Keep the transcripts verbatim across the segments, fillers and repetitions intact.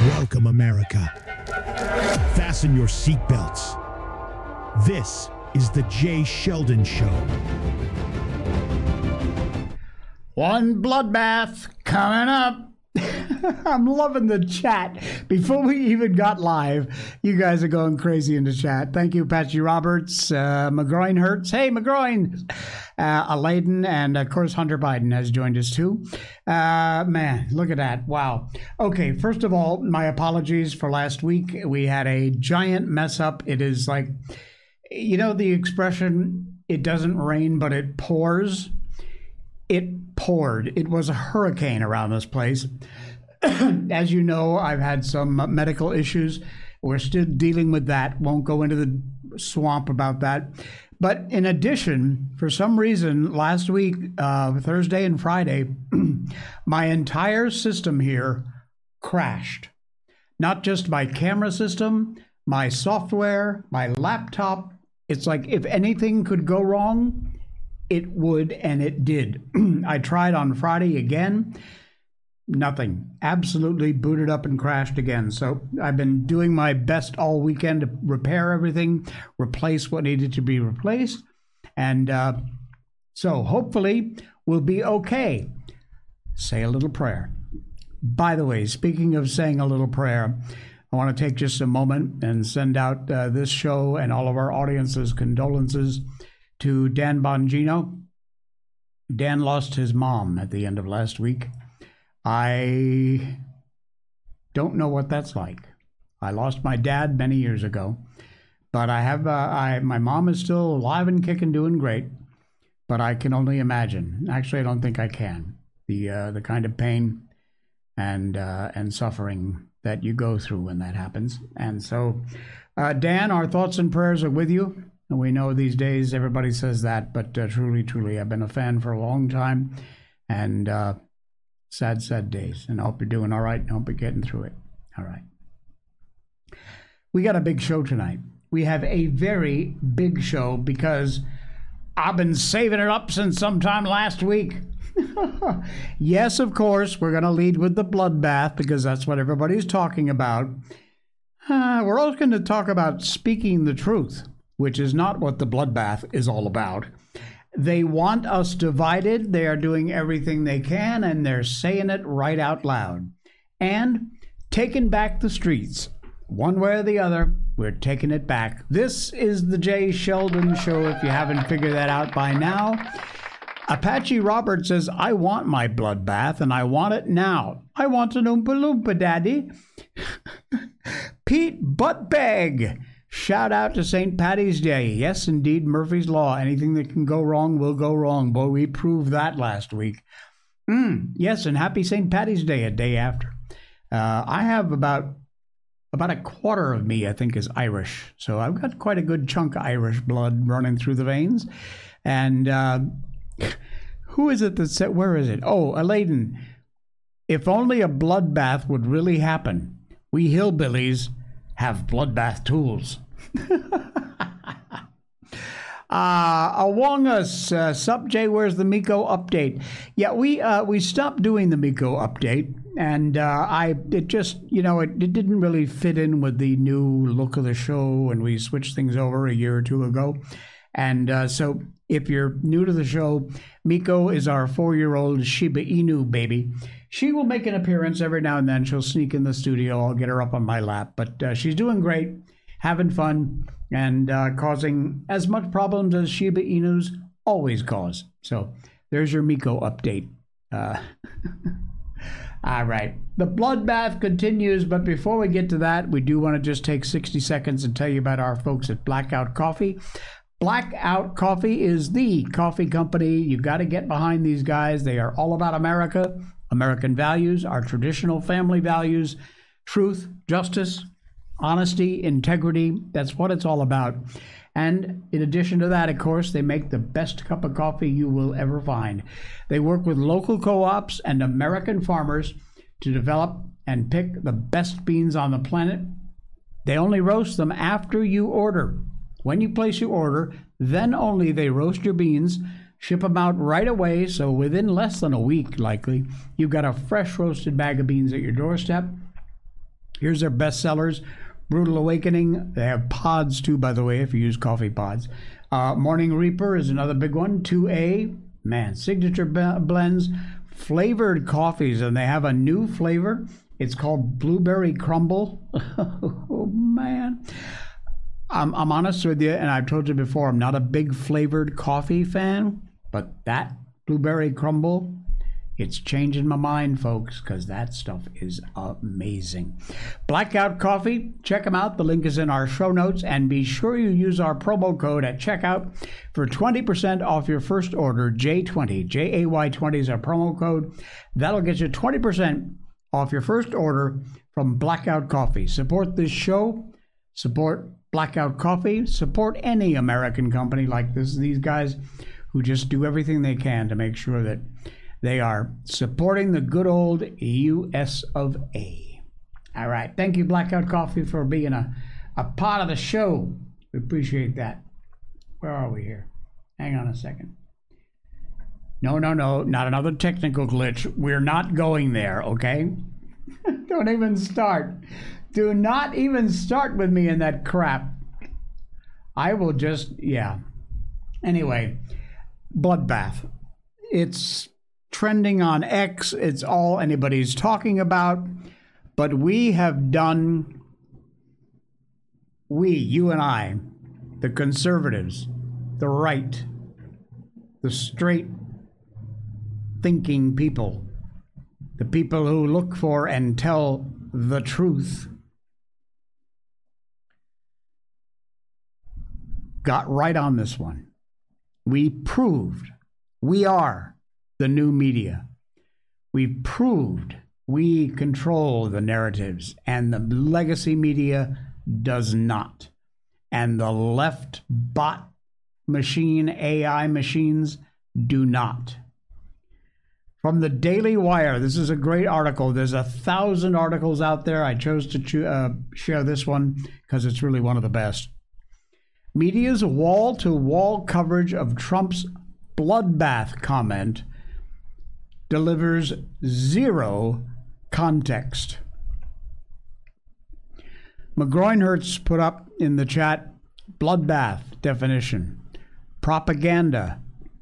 Welcome, America. Fasten your seatbelts. This is the Jay Sheldon Show. One bloodbath coming up. I'm loving the chat. Before we even got live, you guys are going crazy in the chat. Thank you, Patchy Roberts. Uh, McGroin Hurts. Hey, McGroin. Uh, Aladen, and of course, Hunter Biden has joined us too. Uh, man, look at that. Wow. Okay, first of all, my apologies for last week. We had a giant mess up. It is like, you know, the expression, it doesn't rain, but it pours. It poured. It was a hurricane around this place. As you know, I've had some medical issues. We're still dealing with that. Won't go into the swamp about that. But in addition, for some reason, last week, uh, Thursday and Friday, my entire system here crashed. Not just my camera system, my software, my laptop. It's like if anything could go wrong, it would, and it did. I tried on Friday again. Nothing. Absolutely booted up and crashed again. So I've been doing my best all weekend to repair everything, replace what needed to be replaced. And uh, so hopefully we'll be okay. Say a little prayer. By the way, speaking of saying a little prayer, I want to take just a moment and send out uh, this show and all of our audience's condolences to Dan Bongino. Dan lost his mom at the end of last week. I don't know what that's like. I lost my dad many years ago, but I have, uh, I, my mom is still alive and kicking, doing great, but I can only imagine. Actually, I don't think I can. The, uh, the kind of pain and, uh, and suffering that you go through when that happens. And so, uh, Dan, our thoughts and prayers are with you. And we know these days everybody says that, but uh, truly, truly, I've been a fan for a long time. And, uh, Sad, sad days, and I hope you're doing all right, and I hope you're getting through it. All right. We got a big show tonight. We have a very big show because I've been saving it up since sometime last week. Yes, of course, we're going to lead with the bloodbath because that's what everybody's talking about. Uh, we're also going to talk about speaking the truth, which is not what the bloodbath is all about. They want us divided. They are doing everything they can, and they're saying it right out loud. And taking back the streets. One way or the other, we're taking it back. This is the Jay Sheldon Show, if you haven't figured that out by now. Apache Robert says, I want my bloodbath, and I want it now. I want an Oompa Loompa, Daddy. Pete Buttbag. Shout out to Saint Paddy's Day. Yes, indeed, Murphy's Law. Anything that can go wrong will go wrong. Boy, we proved that last week. Mm, yes, and happy Saint Paddy's Day a day after. Uh, I have about about a quarter of me, I think, is Irish. So I've got quite a good chunk of Irish blood running through the veins. And uh, who is it that said, where is it? Oh, Aladen. If only a bloodbath would really happen. We hillbillies have bloodbath tools. uh, along us, uh, Sup Jay, where's the Miko update? Yeah, we uh, we stopped doing the Miko update, and uh, I it just, you know, it, it didn't really fit in with the new look of the show, and we switched things over a year or two ago. And uh, so if you're new to the show, Miko is our four-year-old Shiba Inu baby. She will make an appearance every now and then. She'll sneak in the studio. I'll get her up on my lap. But uh, she's doing great, having fun, and uh, causing as much problems as Shiba Inus always cause. So there's your Miko update. Uh, all right. The bloodbath continues, but before we get to that, we do want to just take sixty seconds and tell you about our folks at Blackout Coffee. Blackout Coffee is the coffee company. You've got to get behind these guys. They are all about America, American values, our traditional family values, truth, justice, honesty, integrity. That's what it's all about. And in addition to that, of course, they make the best cup of coffee you will ever find. They work with local co-ops and American farmers to develop and pick the best beans on the planet. They only roast them after you order. When you place your order, then only they roast your beans, ship them out right away, so within less than a week, likely, you've got a fresh roasted bag of beans at your doorstep. Here's their best sellers. Brutal Awakening. They have pods too, by the way, if you use coffee pods. Uh, Morning Reaper is another big one. two A. Man, signature blends. Flavored coffees, and they have a new flavor. It's called Blueberry Crumble. Oh, man. I'm, I'm honest with you, and I've told you before, I'm not a big flavored coffee fan, but that Blueberry Crumble, it's changing my mind, folks, because that stuff is amazing. Blackout Coffee, check them out. The link is in our show notes, and be sure you use our promo code at checkout for twenty percent off your first order. J twenty, J A Y twenty is our promo code. That'll get you twenty percent off your first order from Blackout Coffee. Support this show. Support Blackout Coffee. Support any American company like this. These guys who just do everything they can to make sure that they are supporting the good old U S of A. All right. Thank you, Blackout Coffee, for being a, a part of the show. We appreciate that. Where are we here? Hang on a second. No, no, no. Not another technical glitch. We're not going there, okay? Don't even start. Do not even start with me in that crap. I will just, yeah. Anyway, Bloodbath. It's trending on X. It's all anybody's talking about. But we have done, we, you and I, the conservatives, the right, the straight thinking people, the people who look for and tell the truth, got right on this one. We proved we are the new media. We proved we control the narratives, and the legacy media does not. And the left bot machine, A I machines, do not. From the Daily Wire, this is a great article. There's a thousand articles out there. I chose to cho- uh, share this one because it's really one of the best. Media's wall-to-wall coverage of Trump's bloodbath comment delivers zero context. McGroinhertz put up in the chat, bloodbath definition, propaganda,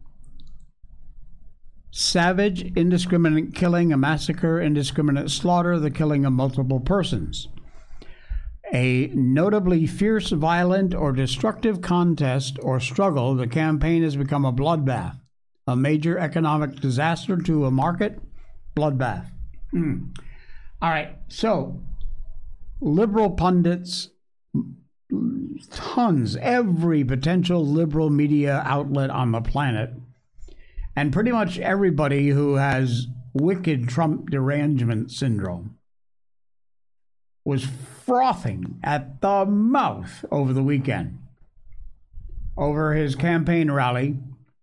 savage, indiscriminate killing, a massacre, indiscriminate slaughter, the killing of multiple persons. A notably fierce, violent, or destructive contest or struggle, the campaign has become a bloodbath. A major economic disaster to a market, bloodbath. Mm. All right, so liberal pundits, tons, every potential liberal media outlet on the planet, and pretty much everybody who has wicked Trump derangement syndrome was frothing at the mouth over the weekend over his campaign rally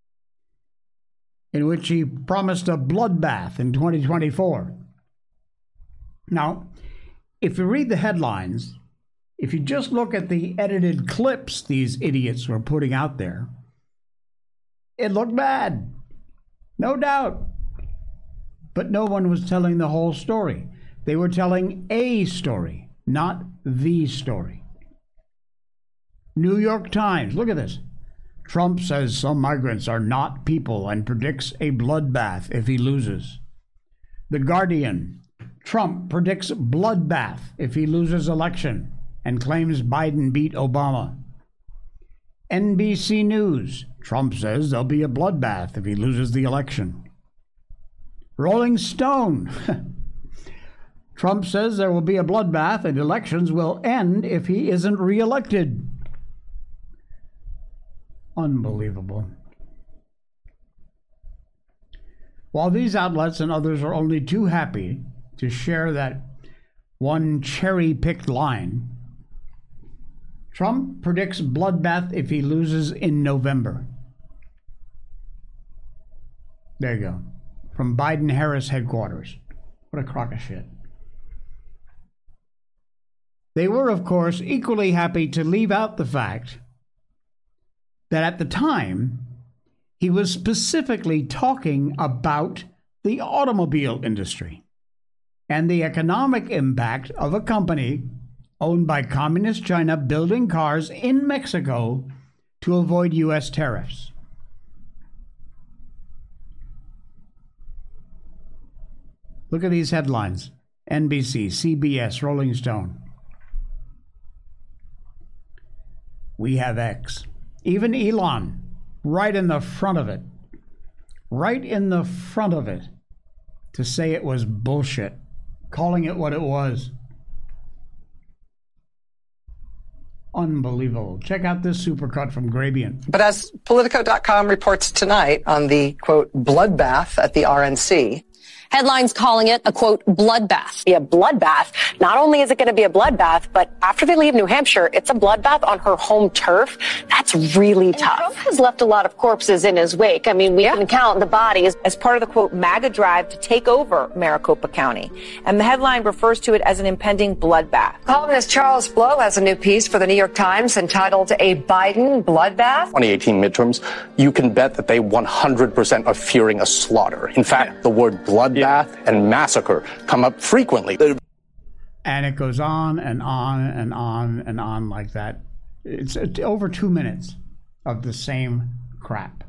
in which he promised a bloodbath in twenty twenty-four. Now, if you read the headlines, if you just look at the edited clips these idiots were putting out there, it looked bad. No doubt. But no one was telling the whole story. They were telling a story, not the story. New York Times, look at this. Trump says some migrants are not people and predicts a bloodbath if he loses. The Guardian, Trump predicts bloodbath if he loses election and claims Biden beat Obama. N B C News, Trump says there'll be a bloodbath if he loses the election. Rolling Stone, Trump says there will be a bloodbath and elections will end if he isn't reelected. Unbelievable. While these outlets and others are only too happy to share that one cherry-picked line, Trump predicts bloodbath if he loses in November. There you go. From Biden-Harris headquarters. What a crock of shit. They were, of course, equally happy to leave out the fact that at the time, he was specifically talking about the automobile industry. and the economic impact of a company owned by Communist China building cars in Mexico to avoid U S tariffs. Look at these headlines. N B C, C B S, Rolling Stone. We have X. Even Elon, right in the front of it. Right in the front of it. To say it was bullshit. Calling it what it was. Unbelievable. Check out this supercut from Grabien. But as Politico dot com reports tonight on the, quote, bloodbath at the R N C, headlines calling it a, quote, bloodbath. Be a bloodbath. Not only is it going to be a bloodbath, but after they leave New Hampshire, it's a bloodbath on her home turf. That's really and tough. Trump has left a lot of corpses in his wake. I mean, we yeah. can count the bodies as part of the, quote, MAGA drive to take over Maricopa County. And the headline refers to it as an impending bloodbath. Columnist Charles Blow has a new piece for the New York Times entitled A Biden Bloodbath. twenty eighteen midterms, you can bet that they one hundred percent are fearing a slaughter. In fact, the word bloodbath and massacre come up frequently. And it goes on and on and on and on like that. It's over two minutes of the same crap.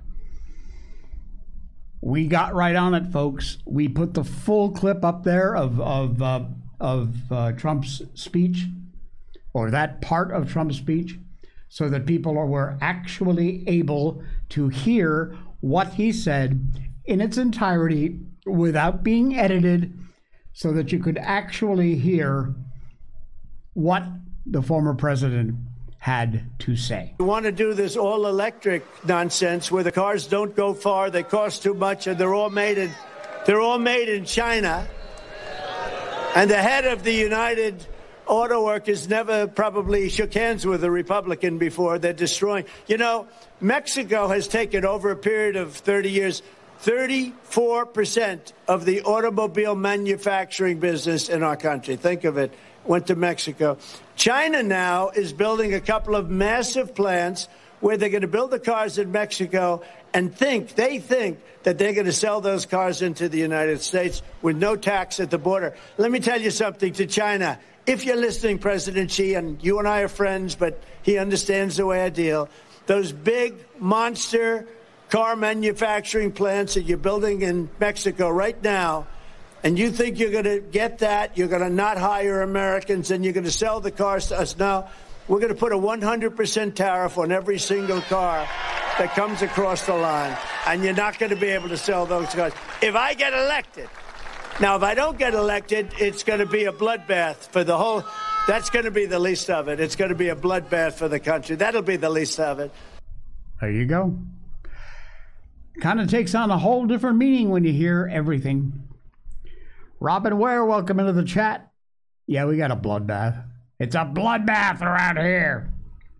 We got right on it, folks. We put the full clip up there of of uh, of uh, Trump's speech, or that part of Trump's speech, so that people are, were actually able to hear what he said in its entirety without being edited, so that you could actually hear what the former president had to say. You want to do this all-electric nonsense where the cars don't go far, they cost too much, and they're all made in, they're all made in China. And the head of the United Auto Workers never probably shook hands with a Republican before. They're destroying. You know, Mexico has taken over a period of thirty years thirty-four percent of the automobile manufacturing business in our country. Think of it. Went to Mexico. China now is building a couple of massive plants where they're going to build the cars in Mexico and think, they think that they're going to sell those cars into the United States with no tax at the border. Let me tell you something to China. If you're listening, President Xi, and you and I are friends, but he understands the way I deal, those big monster car manufacturing plants that you're building in Mexico right now, and you think you're going to get that, you're going to not hire Americans, and you're going to sell the cars to us. Now, we're going to put a one hundred percent tariff on every single car that comes across the line, and you're not going to be able to sell those cars. If I get elected, now, if I don't get elected, it's going to be a bloodbath for the whole, that's going to be the least of it. It's going to be a bloodbath for the country. That'll be the least of it. There you go. Kind of takes on a whole different meaning when you hear everything. Robin Ware, welcome into the chat. Yeah, we got a bloodbath. It's a bloodbath around here.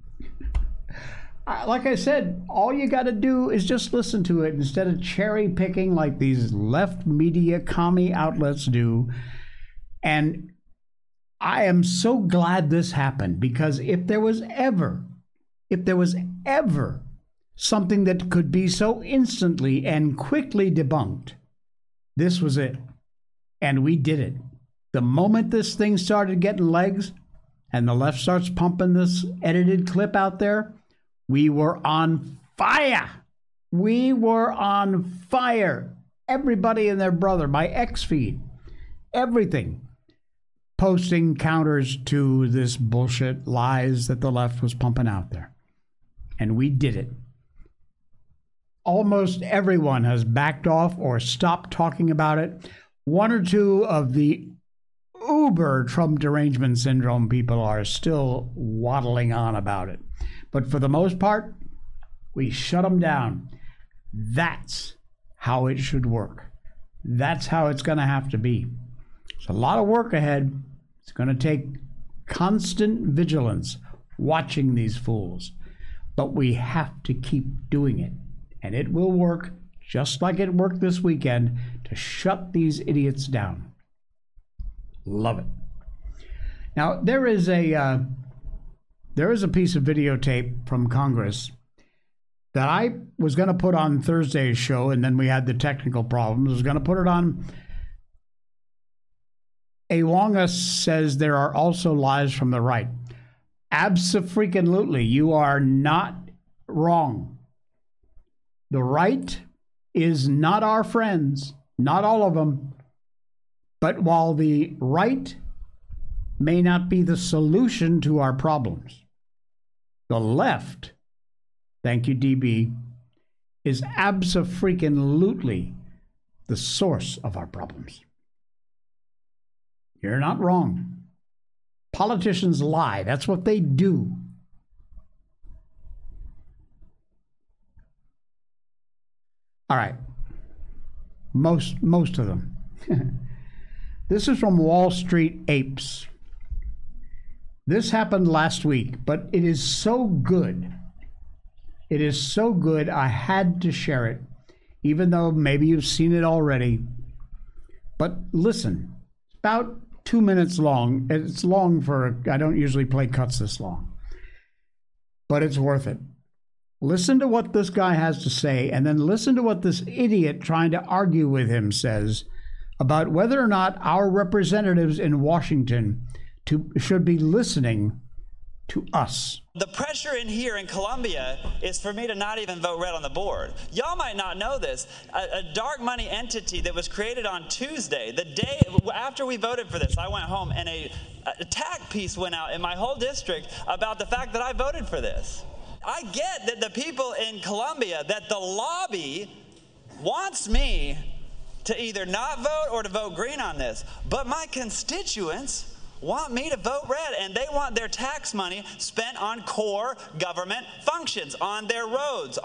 Like I said, all you got to do is just listen to it instead of cherry picking like these left media commie outlets do. And I am so glad this happened, because if there was ever, if there was ever something that could be so instantly and quickly debunked, this was it. And we did it. The moment this thing started getting legs and the left starts pumping this edited clip out there, we were on fire. We were on fire. Everybody and their brother, my X feed, everything, posting counters to this bullshit lies that the left was pumping out there. And we did it. Almost everyone has backed off or stopped talking about it. One or two of the uber Trump derangement syndrome people are still waddling on about it. But for the most part, we shut them down. That's how it should work. That's how it's going to have to be. It's a lot of work ahead. It's going to take constant vigilance watching these fools. But we have to keep doing it. And it will work just like it worked this weekend to shut these idiots down. Love it. Now, there is a uh, there is a piece of videotape from Congress that I was going to put on Thursday's show, and then we had the technical problems. I was going to put it on Awonga says there are also lies from the right. Abso-freaking-lutely, you are not wrong. The right is not our friends, not all of them. But while the right may not be the solution to our problems, the left, thank you, D B, is abso-freaking-lutely the source of our problems. You're not wrong. Politicians lie. That's what they do. All right. Most, most of them. This is from Wall Street Apes. This happened last week, but it is so good. It is so good, I had to share it, even though maybe you've seen it already. But listen, it's about two minutes long. It's long for, I don't usually play cuts this long, but it's worth it. Listen to what this guy has to say, and then listen to what this idiot trying to argue with him says about whether or not our representatives in Washington to, should be listening to us. The pressure in here in Columbia is for me to not even vote red on the board. Y'all might not know this. A, a dark money entity that was created on Tuesday, the day after we voted for this, I went home and a attack piece went out in my whole district about the fact that I voted for this. I get that the people in Columbia, that the lobby wants me to either not vote or to vote green on this, but my constituents want me to vote red, and they want their tax money spent on core government functions, on their roads,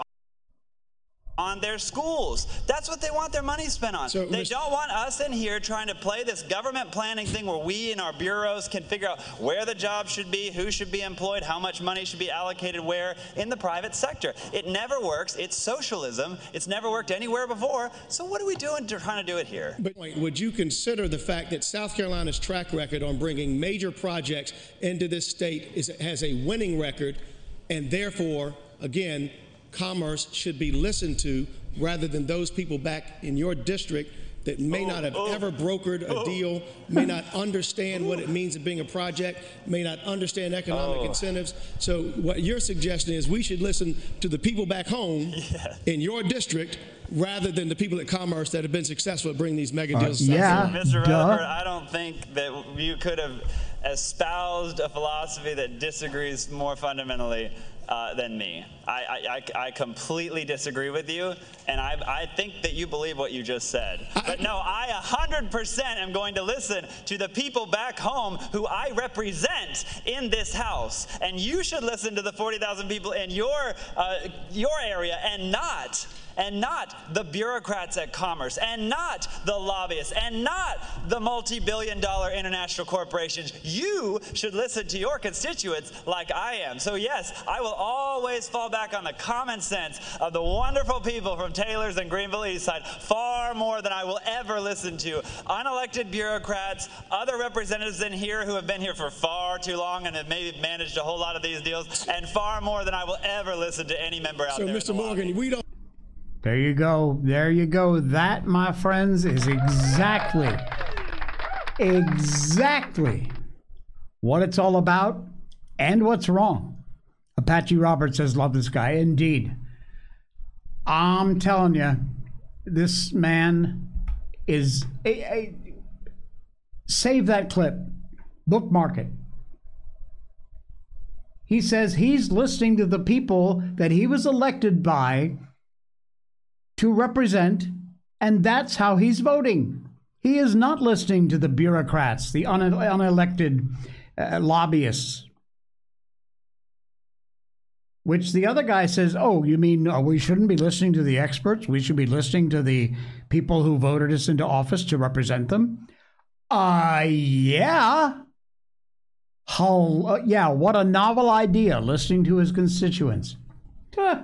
on their schools. That's what they want their money spent on. So, they Mister don't want us in here trying to play this government planning thing where we in our bureaus can figure out where the job should be, who should be employed, how much money should be allocated where in the private sector. It never works. It's socialism. It's never worked anywhere before. So what are we doing to trying to do it here? But would you consider the fact that South Carolina's track record on bringing major projects into this state is, has a winning record, and therefore, again, commerce should be listened to rather than those people back in your district that may oh, not have oh, ever brokered a oh. deal, may not understand what it means to being a project, may not understand economic oh. incentives. So what you're suggesting is we should listen to the people back home yeah. in your district rather than the people at Commerce that have been successful at bringing these mega deals. Uh, yeah, Mister Duh. Rutherford, I don't think that you could have espoused a philosophy that disagrees more fundamentally Uh, than me. I, I, I completely disagree with you, and I, I think that you believe what you just said. But no, I one hundred percent am going to listen to the people back home who I represent in this House, and you should listen to the forty thousand people in your uh, your area, and not and not the bureaucrats at Commerce, and not the lobbyists, and not the multi-billion dollar international corporations. You should listen to your constituents like I am. So yes, I will always fall back on the common sense of the wonderful people from Taylor's and Greenville Eastside, far more than I will ever listen to unelected bureaucrats, other representatives in here who have been here for far too long and have maybe managed a whole lot of these deals, and far more than I will ever listen to any member out so, there. So, Mister Morgan, we don't. There you go. There you go. That, my friends, is exactly, exactly what it's all about and what's wrong. Apache Roberts says, love this guy. Indeed. I'm telling you, this man is... A, a, save that clip. Bookmark it. He says he's listening to the people that he was elected by to represent, and that's how he's voting. He is not listening to the bureaucrats, the une- unelected uh, lobbyists. Which the other guy says, oh, you mean oh, we shouldn't be listening to the experts? We should be listening to the people who voted us into office to represent them? Uh, yeah. How, uh, yeah, what a novel idea, listening to his constituents. Huh.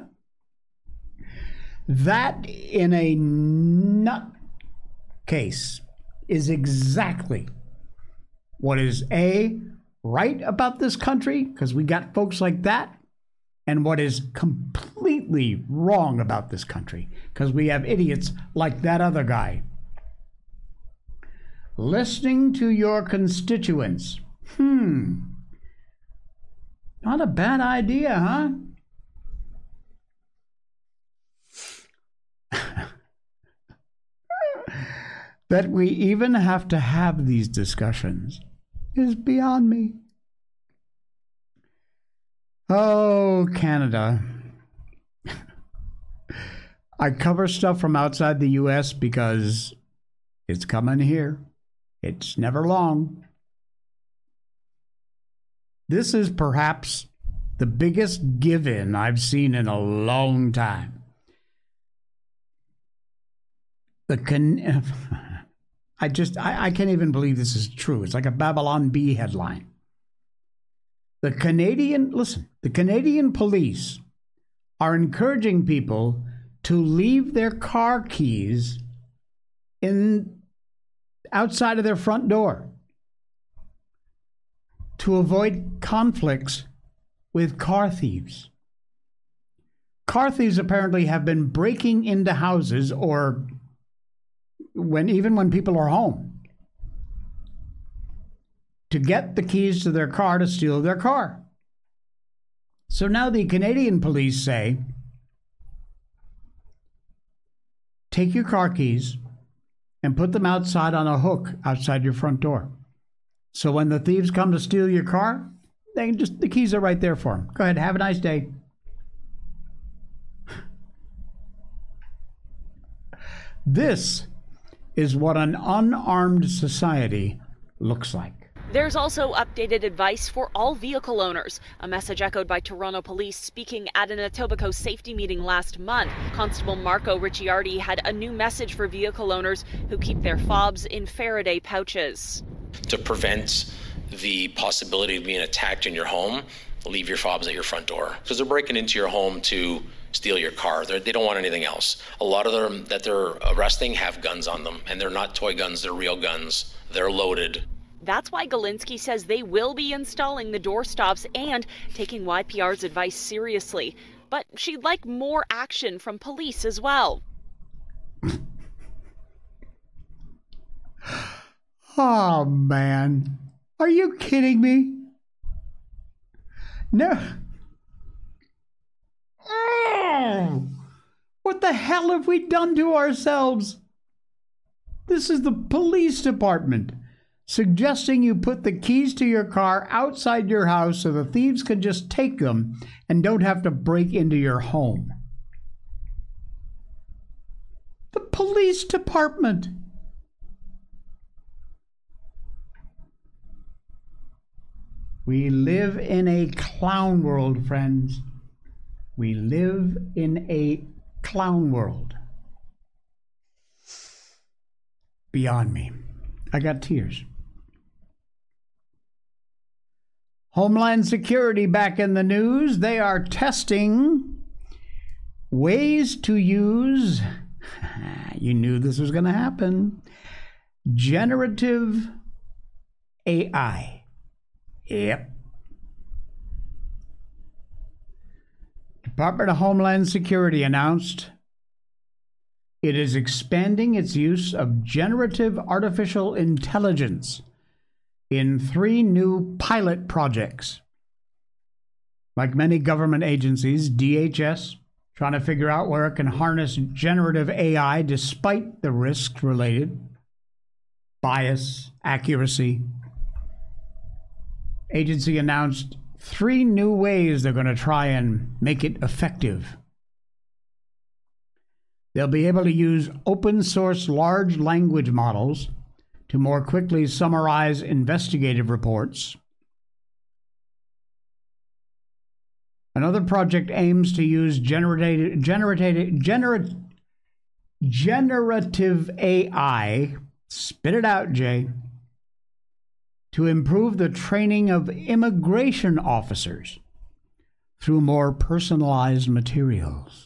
That, in a nut case, is exactly what is A, right about this country, because we got folks like that, and what is completely wrong about this country, because we have idiots like that other guy. Listening to your constituents. Hmm. Not a bad idea, huh? That we even have to have these discussions is beyond me. Oh, Canada. I cover stuff from outside the U S because it's coming here. It's never long. This is perhaps the biggest give-in I've seen in a long time. The can I just I, I can't even believe this is true. It's like a Babylon Bee headline. The Canadian, listen, the Canadian police are encouraging people to leave their car keys in outside of their front door to avoid conflicts with car thieves. Car thieves apparently have been breaking into houses, or when even when people are home, to get the keys to their car to steal their car. So now the Canadian police say, take your car keys and put them outside on a hook outside your front door. So when the thieves come to steal your car, they can just, the keys are right there for them. Go ahead, have a nice day. This is what an unarmed society looks like. There's also updated advice for all vehicle owners, a message echoed by Toronto police speaking at an Etobicoke safety meeting last month. Constable Marco Ricciardi had a new message for vehicle owners who keep their fobs in Faraday pouches. To prevent the possibility of being attacked in your home, leave your fobs at your front door, because they're breaking into your home to steal your car. They're, they don't want anything else. A lot of them that they're arresting have guns on them, and they're not toy guns, they're real guns. They're loaded. That's why Galinsky says they will be installing the door stops and taking Y P R's advice seriously. But she'd like more action from police as well. Oh, man. Are you kidding me? No. Oh, what the hell have we done to ourselves? This is the police department suggesting you put the keys to your car outside your house so the thieves can just take them and don't have to break into your home. The police department. We live in a clown world, friends. We live in a clown world. Beyond me. I got tears. Homeland Security back in the news. They are testing ways to use, you knew this was going to happen, generative A I. Yep. Department of Homeland Security announced it is expanding its use of generative artificial intelligence in three new pilot projects. Like many government agencies, D H S trying to figure out where it can harness generative A I despite the risks related, bias, accuracy. Agency announced three new ways they're going to try and make it effective. They'll be able to use open source large language models to more quickly summarize investigative reports. Another project aims to use generative, generative, gener, generative A I, spit it out, Jay, to improve the training of immigration officers through more personalized materials.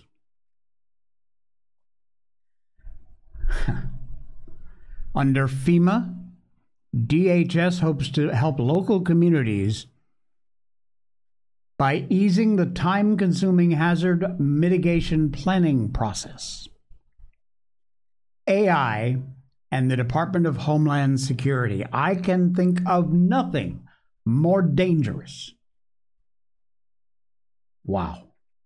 Under FEMA, D H S hopes to help local communities by easing the time-consuming hazard mitigation planning process. A I and the Department of Homeland Security. I can think of nothing more dangerous. Wow.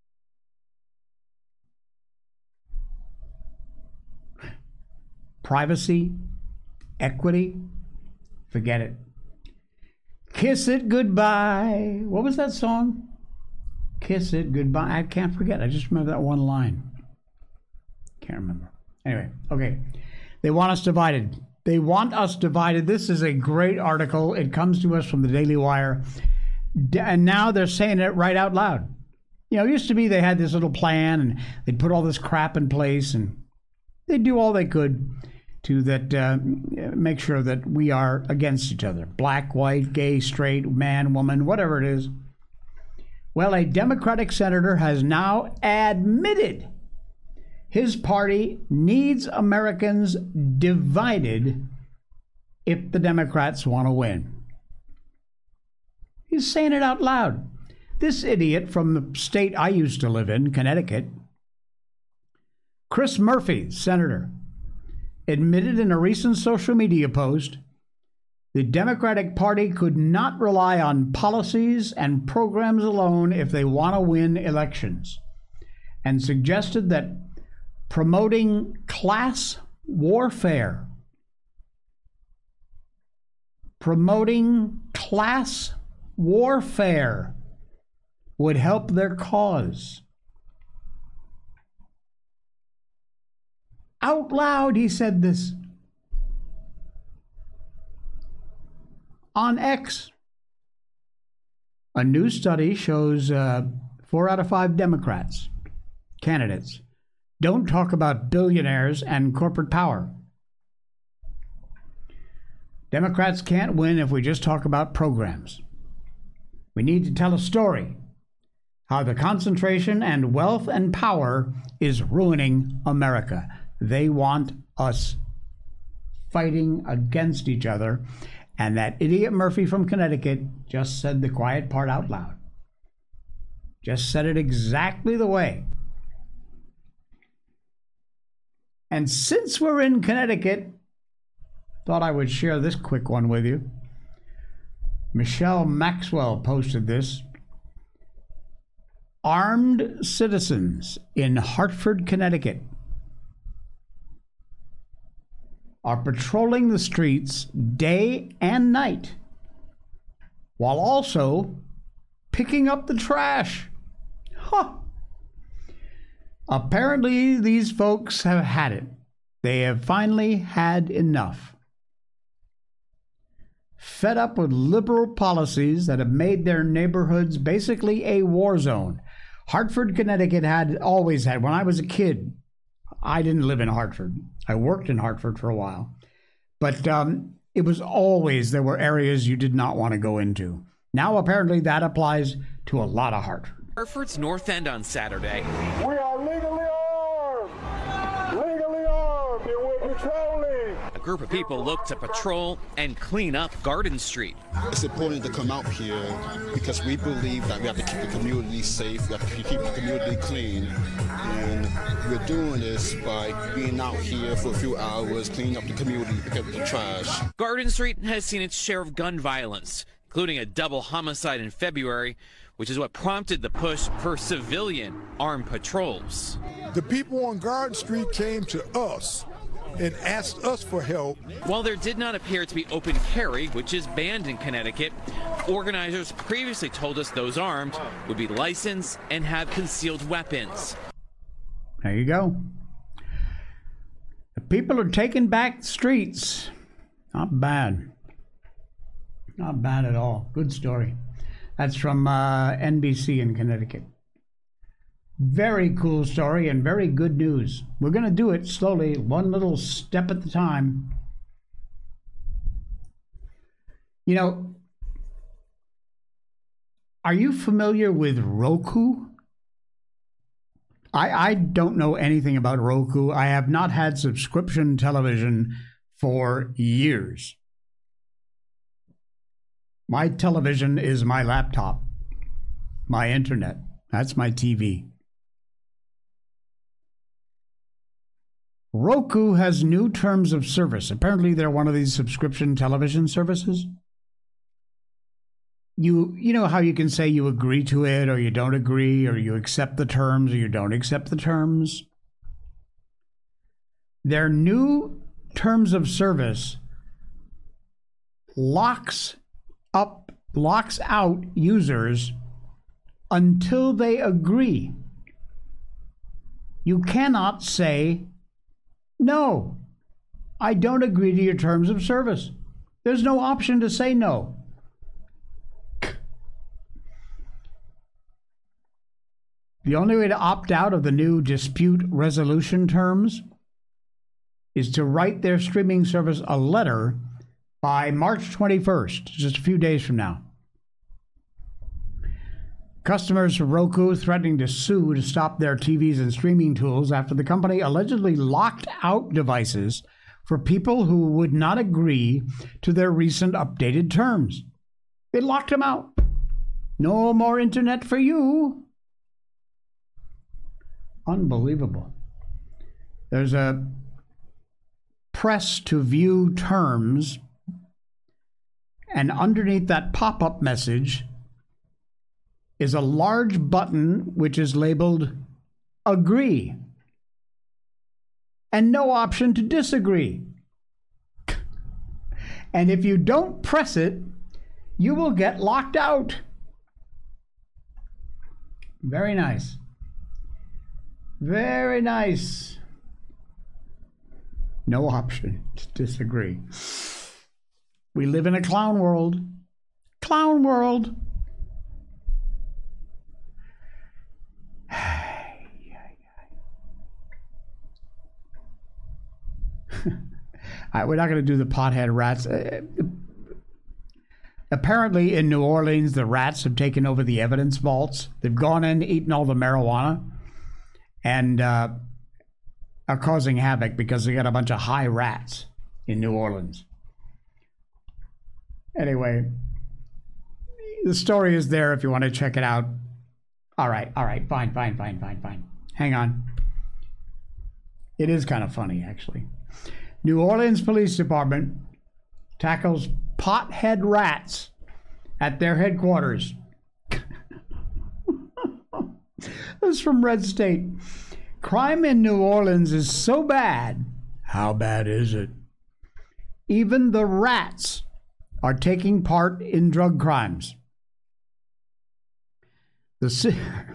Privacy, equity, forget it. Kiss it goodbye. What was that song? Kiss it goodbye. I can't forget. I just remember that one line. Can't remember. Anyway, okay. They want us divided. They want us divided. This is a great article. It comes to us from the Daily Wire. And now they're saying it right out loud. You know, it used to be they had this little plan and they'd put all this crap in place and they'd do all they could to that uh, make sure that we are against each other. Black, white, gay, straight, man, woman, whatever it is. Well, a Democratic senator has now admitted his party needs Americans divided if the Democrats want to win. He's saying it out loud. This idiot from the state I used to live in, Connecticut, Chris Murphy, senator, admitted in a recent social media post the Democratic Party could not rely on policies and programs alone if they want to win elections, and suggested that promoting class warfare, promoting class warfare would help their cause. Out loud, he said this. On X, a new study shows uh, four out of five Democrats, candidates, don't talk about billionaires and corporate power. Democrats can't win if we just talk about programs. We need to tell a story, how the concentration and wealth and power is ruining America. They want us fighting against each other. And that idiot Murphy from Connecticut just said the quiet part out loud. Just said it exactly the way. And since we're in Connecticut, thought I would share this quick one with you. Michelle Maxwell posted this. Armed citizens in Hartford, Connecticut are patrolling the streets day and night while also picking up the trash. Huh. Apparently, these folks have had it. They have finally had enough. Fed up with liberal policies that have made their neighborhoods basically a war zone. Hartford, Connecticut had always had, when I was a kid, I didn't live in Hartford. I worked in Hartford for a while. But um, it was always, there were areas you did not want to go into. Now, apparently, that applies to a lot of Hartford. Hartford's North End on Saturday. We are legally armed! Legally armed, and we're patrolling! A group of people look to patrol and clean up Garden Street. It's important to come out here because we believe that we have to keep the community safe, we have to keep the community clean. And we're doing this by being out here for a few hours, cleaning up the community, picking up the trash. Garden Street has seen its share of gun violence, including a double homicide in February, which is what prompted the push for civilian armed patrols. The people on Garden Street came to us and asked us for help. While there did not appear to be open carry, which is banned in Connecticut, organizers previously told us those armed would be licensed and have concealed weapons. There you go. The people are taking back the streets. Not bad. Not bad at all. Good story. That's from uh, N B C in Connecticut. Very cool story and very good news. We're going to do it slowly, one little step at a time. You know, are you familiar with Roku? I, I don't know anything about Roku. I have not had subscription television for years. My television is my laptop, my internet. That's my T V. Roku has new terms of service. Apparently, they're one of these subscription television services. You, you know how you can say you agree to it or you don't agree, or you accept the terms or you don't accept the terms? Their new terms of service locks up, locks out users until they agree. You cannot say, no, I don't agree to your terms of service. There's no option to say no. The only way to opt out of the new dispute resolution terms is to write their streaming service a letter by March twenty-first, just a few days from now. Customers of Roku threatening to sue to stop their T Vs and streaming tools after the company allegedly locked out devices for people who would not agree to their recent updated terms. They locked them out. No more internet for you. Unbelievable. There's a press to view terms, and underneath that pop-up message is a large button which is labeled agree and no option to disagree. And if you don't press it, you will get locked out. Very nice. Very nice. No option to disagree. We live in a clown world. Clown world. All right, we're not going to do the pothead rats. Uh, apparently, in New Orleans, the rats have taken over the evidence vaults. They've gone in, eaten all the marijuana, and uh, are causing havoc because they got a bunch of high rats in New Orleans. Anyway, the story is there if you want to check it out. All right, all right, fine, fine, fine, fine, fine. Hang on. It is kind of funny, actually. New Orleans Police Department tackles pothead rats at their headquarters. This is from Red State. Crime in New Orleans is so bad. How bad is it? Even the rats are taking part in drug crimes. The, ci-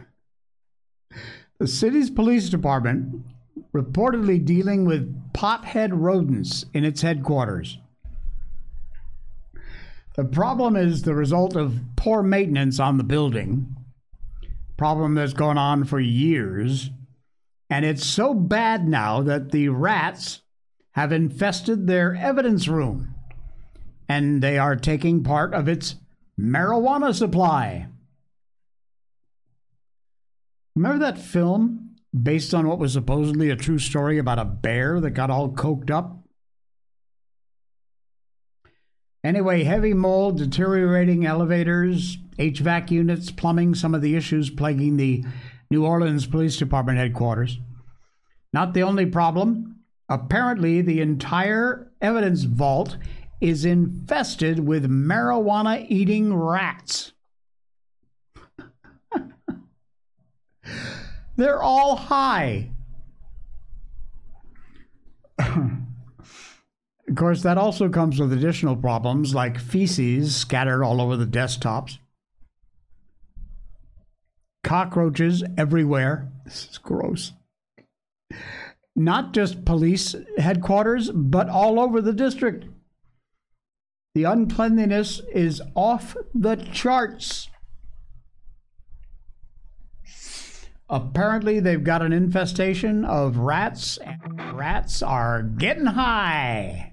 the city's police department reportedly dealing with pothead rodents in its headquarters. The problem is the result of poor maintenance on the building, problem that's gone on for years, and it's so bad now that the rats have infested their evidence room, and they are taking part of its marijuana supply. Remember that film based on what was supposedly a true story about a bear that got all coked up? Anyway, heavy mold, deteriorating elevators, H V A C units, plumbing, some of the issues plaguing the New Orleans Police Department headquarters. Not the only problem. Apparently, the entire evidence vault is infested with marijuana-eating rats. They're all high. Of course, that also comes with additional problems like feces scattered all over the desktops, cockroaches everywhere. This is gross. Not just police headquarters, but all over the district. The uncleanliness is off the charts. Apparently, they've got an infestation of rats, and rats are getting high.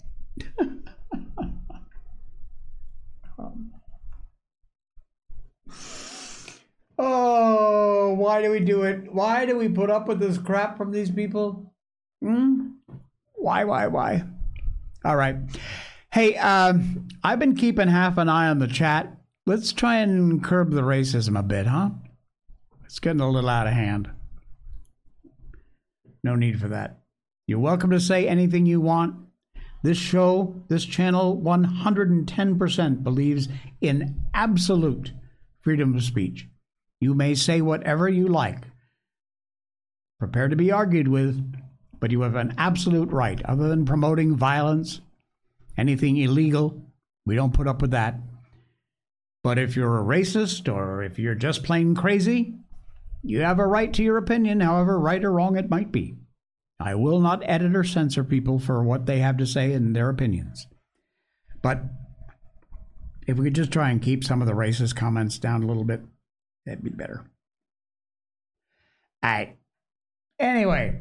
Oh, why do we do it? Why do we put up with this crap from these people? Hmm? Why, why, why? All right. Hey, um, I've been keeping half an eye on the chat. Let's try and curb the racism a bit, huh? It's getting a little out of hand. No need for that. You're welcome to say anything you want. This show, this channel, one hundred ten percent believes in absolute freedom of speech. You may say whatever you like. Prepare to be argued with, but you have an absolute right. Other than promoting violence, anything illegal, we don't put up with that. But if you're a racist or if you're just plain crazy, you have a right to your opinion, however right or wrong it might be. I will not edit or censor people for what they have to say and their opinions. But if we could just try and keep some of the racist comments down a little bit, that'd be better. All right. Anyway.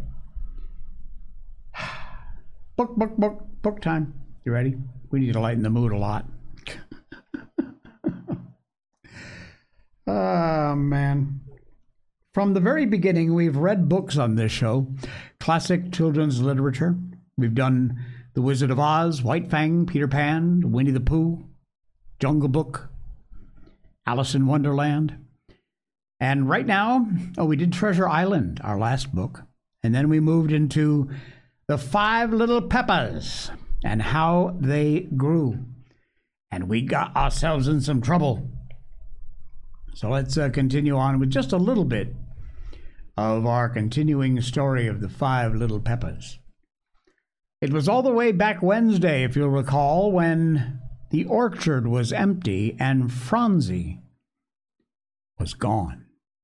Book, book, book, book time. You ready? We need to lighten the mood a lot. Oh, man. From the very beginning, we've read books on this show. Classic children's literature. We've done The Wizard of Oz, White Fang, Peter Pan, Winnie the Pooh, Jungle Book, Alice in Wonderland. And right now, oh, we did Treasure Island, our last book. And then we moved into The Five Little Peppers and how they grew. And we got ourselves in some trouble. So let's uh, continue on with just a little bit of our continuing story of the Five Little Peppers. It was all the way back Wednesday, if you'll recall, when the orchard was empty and Phronsie was gone.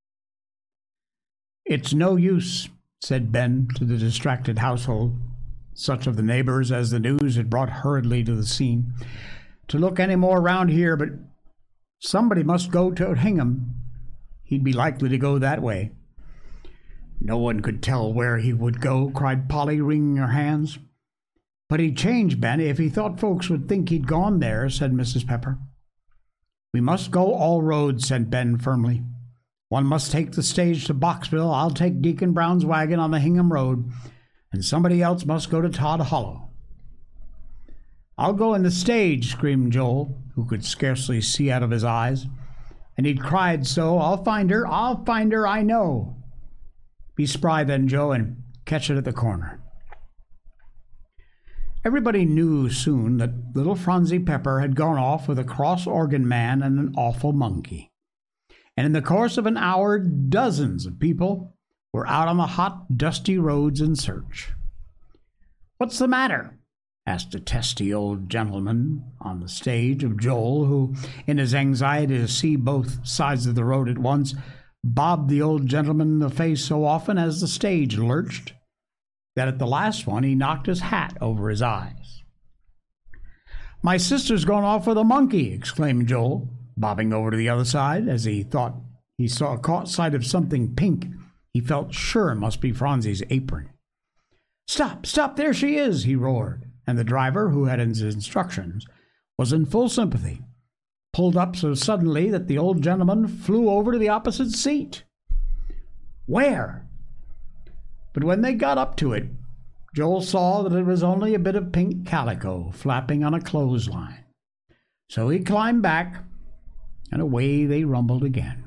"It's no use," said Ben to the distracted household, such of the neighbors as the news had brought hurriedly to the scene, "to look any more round here, but somebody must go to Hingham. He'd be likely to go that way." "No one could tell where he would go," cried Polly, wringing her hands. "But he'd change, Ben, if he thought folks would think he'd gone there," said Missus Pepper. "We must go all roads," said Ben firmly. "One must take the stage to Boxville. I'll take Deacon Brown's wagon on the Hingham Road, and somebody else must go to Todd Hollow." "I'll go in the stage," screamed Joel, who could scarcely see out of his eyes. And he'd cried so, "I'll find her, I'll find her, I know." "Be spry then, Joe, and catch it at the corner." Everybody knew soon that little Phronsie Pepper had gone off with a cross organ man and an awful monkey. And in the course of an hour, dozens of people were out on the hot, dusty roads in search. "What's the matter?" asked a testy old gentleman on the stage of Joel, who, in his anxiety to see both sides of the road at once, bobbed the old gentleman in the face so often as the stage lurched, that at the last one he knocked his hat over his eyes. "My sister's gone off with a monkey," exclaimed Joel, bobbing over to the other side as he thought he saw caught sight of something pink he felt sure must be Phronsie's apron. "Stop, stop, there she is," he roared, and the driver, who had his instructions, was in full sympathy, pulled up so suddenly that the old gentleman flew over to the opposite seat. "Where?" But when they got up to it, Joel saw that it was only a bit of pink calico flapping on a clothesline. So he climbed back, and away they rumbled again.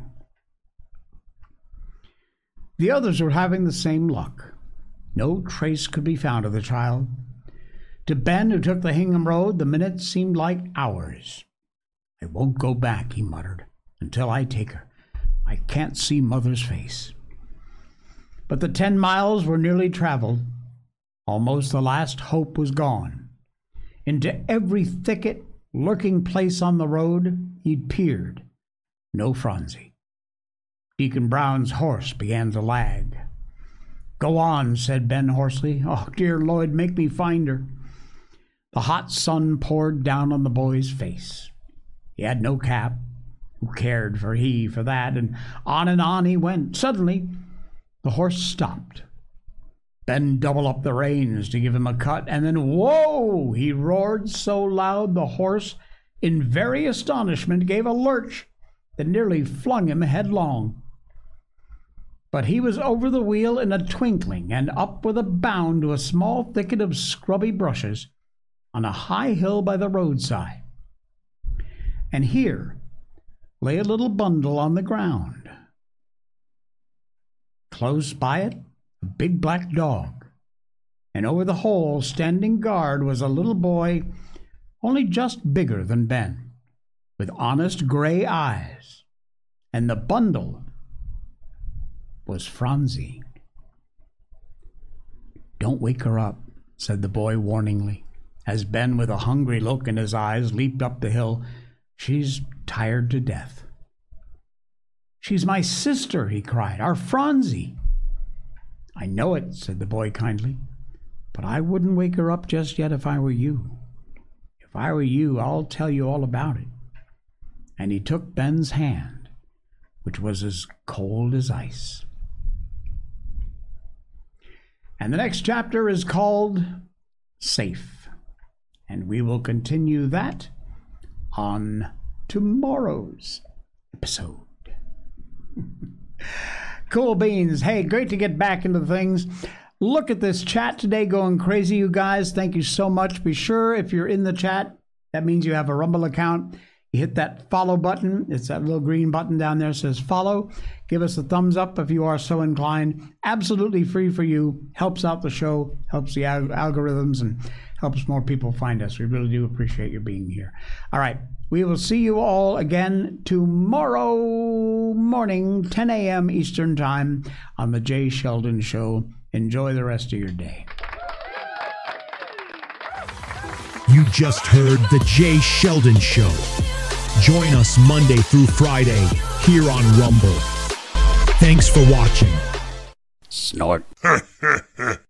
The others were having the same luck. No trace could be found of the child. To Ben, who took the Hingham Road, the minutes seemed like hours. "I won't go back," he muttered, "until I take her. I can't see Mother's face." But the ten miles were nearly traveled. Almost the last hope was gone. Into every thicket, lurking place on the road, he'd peered. No Phronsie. Deacon Brown's horse began to lag. "Go on," said Ben hoarsely. "Oh, dear Lloyd, make me find her." The hot sun poured down on the boy's face. He had no cap. Who cared for he for that? And on and on he went. Suddenly, the horse stopped. Ben doubled up the reins to give him a cut, and then, whoa! He roared so loud the horse, in very astonishment, gave a lurch that nearly flung him headlong. But he was over the wheel in a twinkling and up with a bound to a small thicket of scrubby brushes on a high hill by the roadside. And here lay a little bundle on the ground. Close by it, a big black dog, and over the hole, standing guard, was a little boy only just bigger than Ben, with honest gray eyes, and the bundle was Phronsie. "Don't wake her up," said the boy warningly, as Ben, with a hungry look in his eyes, leaped up the hill. "She's tired to death." "She's my sister," he cried, "our Phronsie." "I know it," said the boy kindly, "but I wouldn't wake her up just yet if I were you. If I were you, I'll tell you all about it." And he took Ben's hand, which was as cold as ice. And the next chapter is called Safe, and we will continue that on tomorrow's episode. Cool beans. Hey, great to get back into things. Look at this chat today going crazy, you guys. Thank you so much. Be sure, if you're in the chat, that means you have a Rumble account. You hit that follow button. It's that little green button down there that says follow. Give us a thumbs up if you are so inclined. Absolutely free for you. Helps out the show, helps the al- algorithms, and helps more people find us. We really do appreciate you being here. All right. We will see you all again tomorrow morning, ten a.m. Eastern Time on The Jay Sheldon Show. Enjoy the rest of your day. You just heard The Jay Sheldon Show. Join us Monday through Friday here on Rumble. Thanks for watching. Snort.